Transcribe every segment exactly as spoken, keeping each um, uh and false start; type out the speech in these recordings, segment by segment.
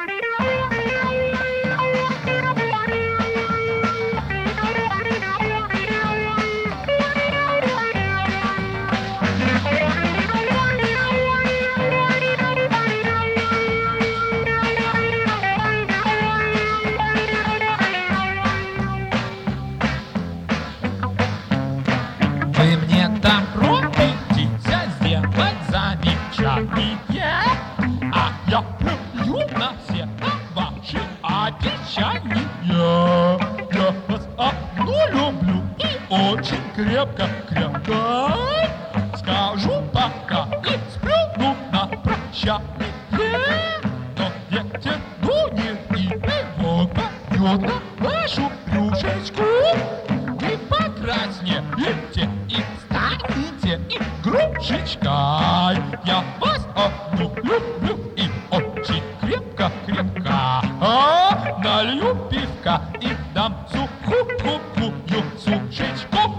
Вы мне добро идите сделать замечание, а я плюю на все ваши обещания. Я вас одну люблю и очень крепко-крепко. Скажу пока и сплюну на прощание. Но ветер дунет и вот пойдет на вашу рюшечку. И покраснеете, и станете игрушечкой. Я вас одну люблю и очень крепко-крепко. А, налью пивка и дам сухую сушечку.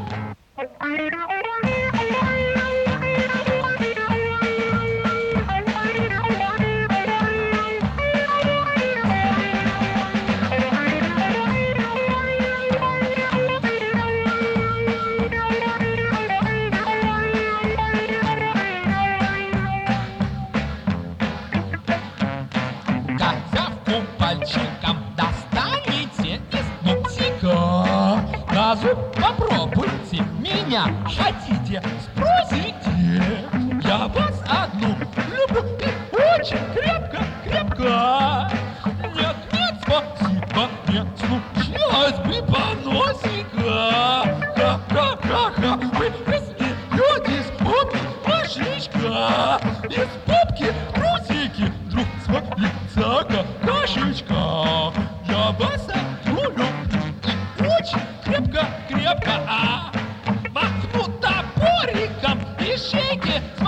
Козявку пальчиком достанете из носика. На зуб попробуйте, меня хотите, спросите. Я вас одну люблю и очень крепко-крепко. Нет, нет, спасибо, нет, случилось бы поносика. Ха-ха-ха-ха, вы смеетесь, вот машечка. Из попки трусики вдруг свалится какашечка. Я вас одну люблю и очень крепко-крепко. А махну топориком и шейки